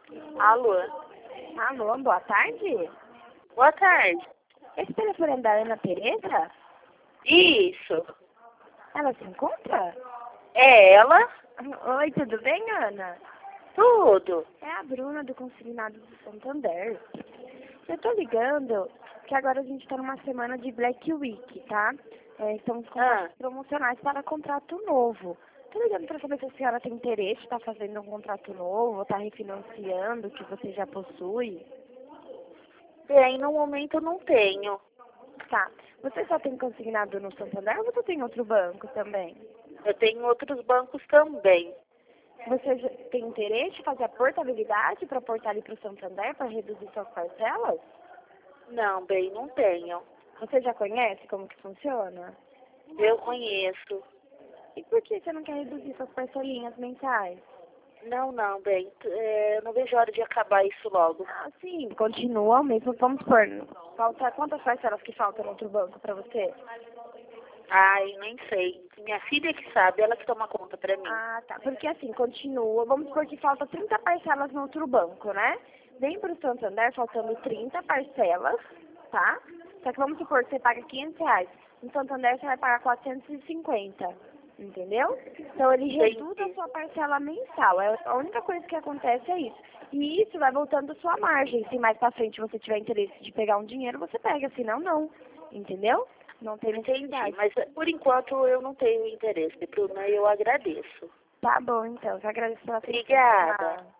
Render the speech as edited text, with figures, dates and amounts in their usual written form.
Alô? Alô, boa tarde. Boa tarde. Esse telefone é da Ana Tereza? Isso. Ela se encontra? É ela? Oi, tudo bem, Ana? Tudo. É a Bruna do Consignado do Santander. Eu tô ligando que agora a gente tá numa semana de Black Week, tá? Estamos com taxas promocionais para contrato novo. Tô ligando para saber se a senhora tem interesse, tá fazendo um contrato novo, tá refinanciando o que você já possui. Bem, no momento eu não tenho. Tá. Você só tem consignado no Santander ou você tem outro banco também? Eu tenho outros bancos também. Você tem interesse em fazer a portabilidade para portar ali para o Santander para reduzir suas parcelas? Não, bem, não tenho. Você já conhece como que funciona? Eu conheço. E por que você não quer reduzir suas parcelinhas mensais? Não, bem. Eu não vejo a hora de acabar isso logo. Ah, sim, continua mesmo. Vamos supor, falta quantas parcelas que faltam no outro banco para você? Ai, nem sei. Minha filha que sabe, ela que toma conta pra mim. Ah, tá. Porque assim, continua. Vamos supor que falta 30 parcelas no outro banco, né? Vem para o Santander faltando 30 parcelas, tá? Só que vamos supor que você paga R$ 500. No Santander você vai pagar 450, entendeu? Então ele reduz a sua parcela mensal. A única coisa que acontece é isso. E isso vai voltando a sua margem. Se mais pra frente você tiver interesse de pegar um dinheiro, você pega. Senão, não. Entendeu? Não tem Entendi, necessidade. mas por enquanto eu não tenho interesse, Bruna, eu agradeço. Tá bom, então. Eu agradeço pela atenção. Obrigada. Tchau.